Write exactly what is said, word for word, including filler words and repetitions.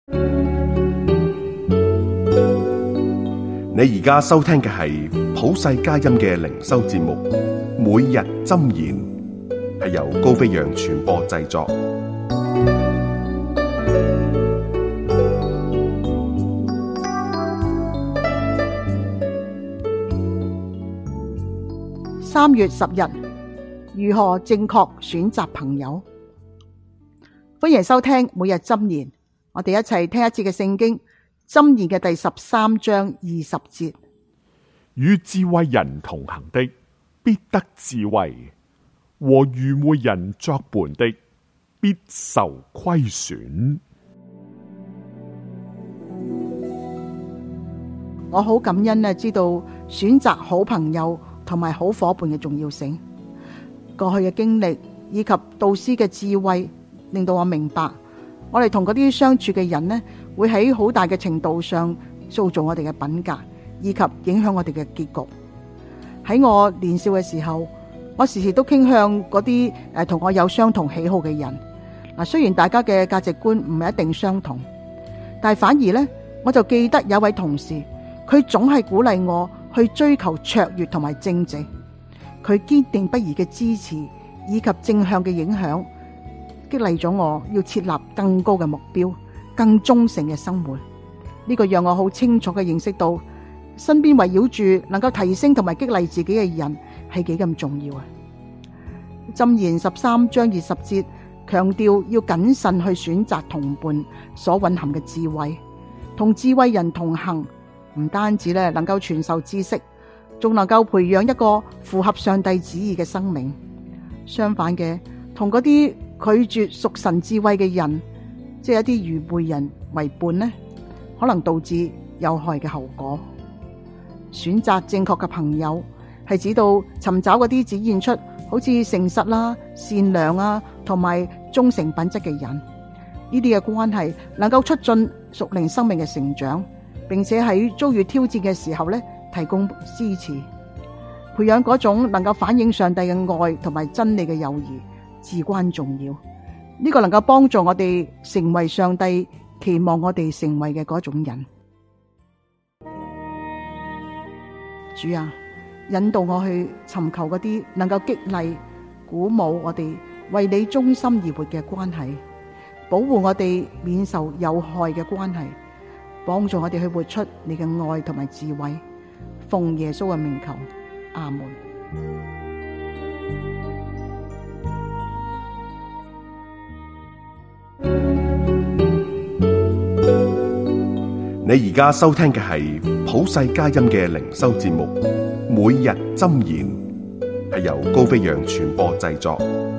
你而家收聽嘅係普世佳音嘅靈修節目，每日箴言，係由高飛揚傳播製作。 三月十日，如何正確選擇朋友？歡迎收聽每日箴言，我哋一齊聽一節嘅聖經。箴言嘅第十三章二十節， 與智慧人同行的，必得智慧；和愚昧人作伴的，必受虧損。 我好感恩咧，知道選擇好朋友同埋好夥伴嘅重要性。過去嘅經歷以及導師嘅智慧，令到我明白，我哋同嗰啲相處嘅人呢，會喺好大嘅程度上塑造我哋嘅品格，以及影響我哋嘅結局。喺我年少嘅時候，我時時都傾向嗰啲誒同我有相同喜好嘅人。嗱，雖然大家嘅價值觀唔係一定相同，但係反而呢，我就記得有位同事，佢總係鼓勵我去追求卓越同埋正直。佢堅定不移嘅支持以及正向嘅影響，激勵咗我要設立更高嘅目標，更忠誠嘅生活。呢個讓我好清楚嘅認識到，身邊圍繞住能夠提升同埋激勵自己嘅人係幾咁重要啊！箴言十三章二十節強調要謹慎去選擇同伴所蘊含嘅智慧，同智慧人同行，唔單止咧能夠傳授知識，仲能夠培養一個符合上帝旨意嘅生命。相反嘅，同嗰啲拒絕屬神智慧嘅人，即係一啲愚昧人為伴呢，可能導致有害嘅後果。選擇正確嘅朋友，係指到尋找嗰啲展現出好似誠實啦、善良啊同埋忠誠品質嘅人。呢啲嘅關係能夠促進屬靈生命嘅成長，並且喺遭遇挑戰嘅時候呢，提供支持，培養嗰種能夠反映上帝嘅愛同埋真理嘅友誼，至關重要。呢個能夠幫助我哋成為上帝期望我哋成為嘅嗰種人。主啊，引導我去尋求嗰啲能夠激勵、鼓舞我哋為你忠心而活嘅關係，保護我哋免受有害嘅關係，幫助我哋去活出你嘅愛同埋智慧。奉耶穌嘅名求，阿門。 你而家收聽嘅係普世佳音嘅靈修節目，每日箴言，係由高飛揚傳播製作。